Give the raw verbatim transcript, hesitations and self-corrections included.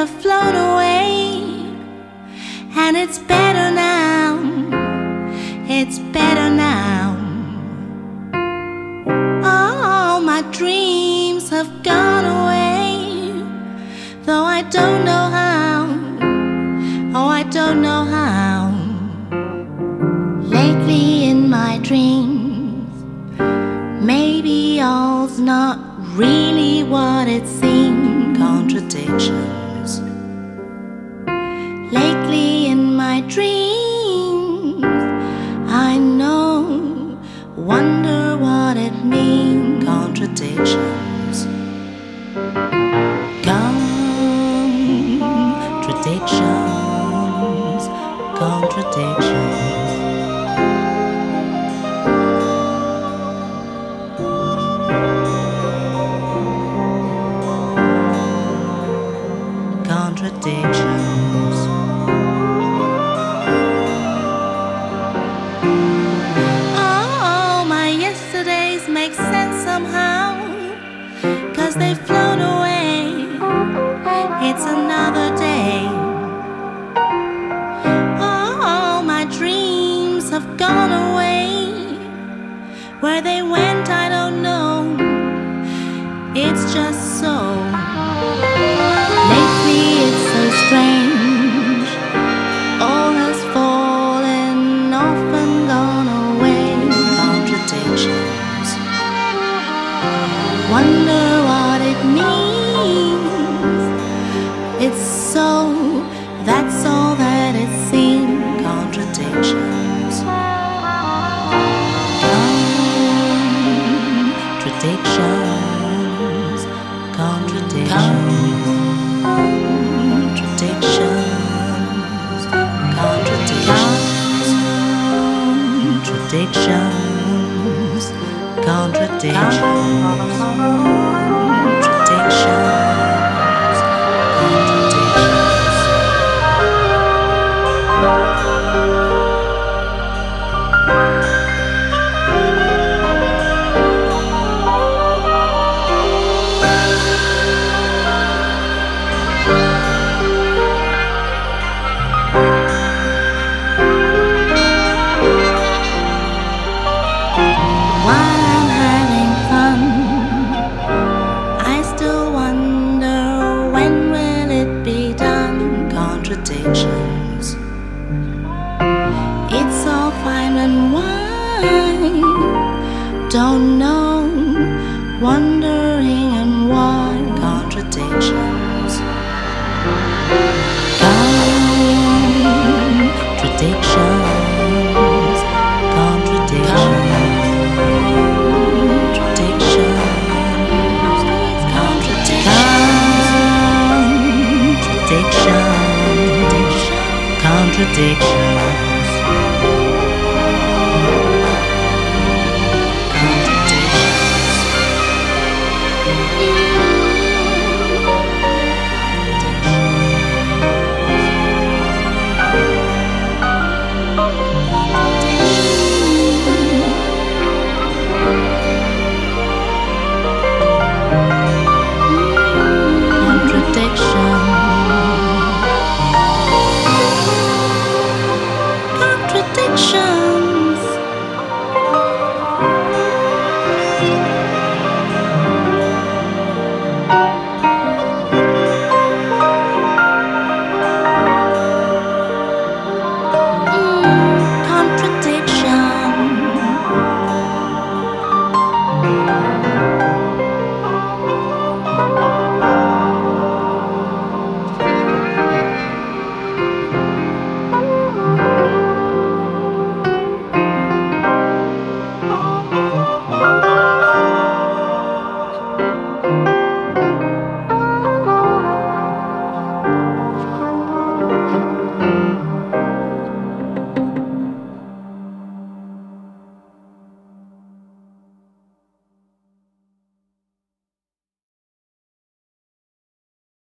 have flown away, and it's better now, it's better now. All my dreams have gone away, though I don't know how, oh I don't know how. Lately in my dreams, maybe all's not really what it seems. Contradictions. Lately in my dreams, I know, wonder what it means. Contradictions. Contradictions. Contradictions. Contradictions. Oh, my yesterdays make sense somehow, 'cause they've flown away. It's another day. Oh, my dreams have gone away. Where they went, I don't know. It's just so. Lately it's so strange, all has fallen off and gone away. Contradictions. Wonder what it means. It's so, that's all that it seems. Contradictions. Contradictions. Contradictions. Contradictions, contradictions, contradictions, contradictions, contradictions. Contradictions. It's all fine and wide, don't know, wondering and why. Contradictions. Contradictions. Contradictions. Contradictions. Contradictions.